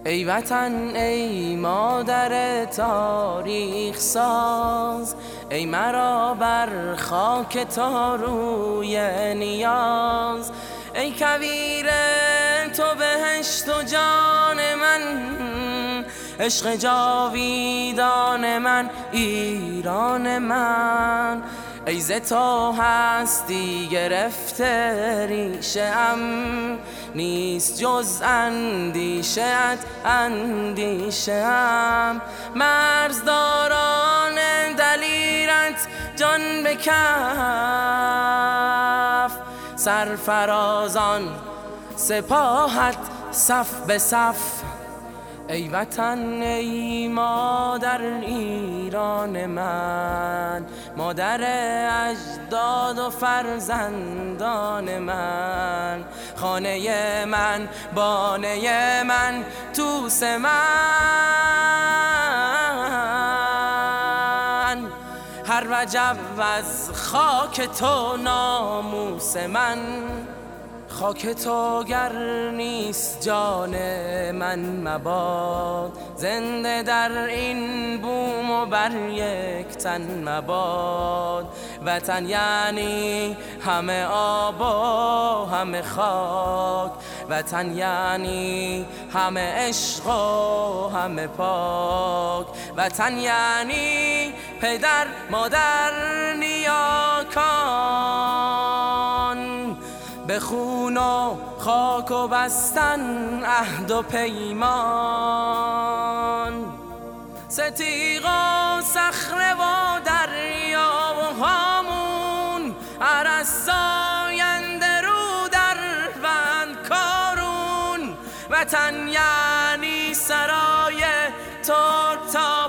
ای وطن ای مادر تاریخ ساز، ای مرا بر خاک تو روی نیاز. ای کویر تو بهشت و جان من، عشق جاویدان من، ایران من. ای ز تو هستی گرفته ریشه ام، نیست جز اندیشه ات اندیشه ام. مرزداران دلیرت جان به کف، سرفرازان سپاهت صف به صف. ای وطن ای مادر ایران من، مادر اجداد و فرزندان من. خانه من، بانه من، توس من. هر وجب از خاک تو ناموس من. خاک تو گر نیست جان من مباد، زنده در این بوم و بر یک تن مباد. وطن یعنی همه آب و همه خاک، وطن یعنی همه عشق و همه پاک. وطن یعنی پدر مادر نیاکان، به خون و خاک و بستن عهد و پیمان. ستیغ و صخره و دریا و هامون، عرس آینده رو در بند کارون. وطن یعنی سرای ترک تا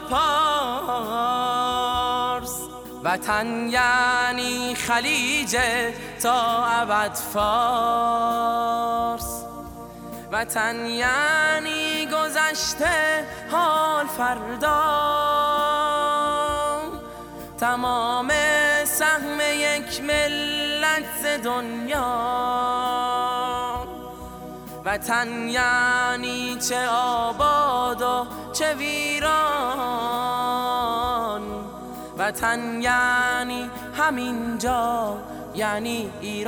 پارس، وطن یعنی خلیج تا ابد فارس. وطن یعنی گذشته حال فردا، تمام سهم یک ملت ز دنیا. وطن یعنی چه آباد و چه ویران، وطن یعنی همین جا یعنی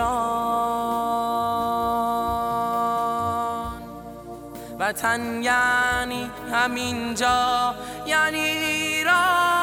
ایران. وطن یعنی همین جا یعنی ایران.